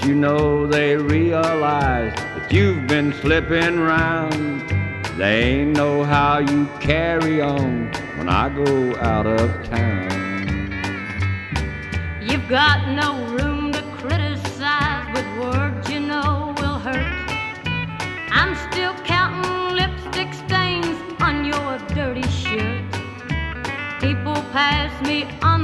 you know they realize that you've been slipping round? They ain't know how you carry on when I go out of town. You've got no room to criticize with words you know will hurt. I'm still counting lipstick stains on your dirty shirt. People pass me on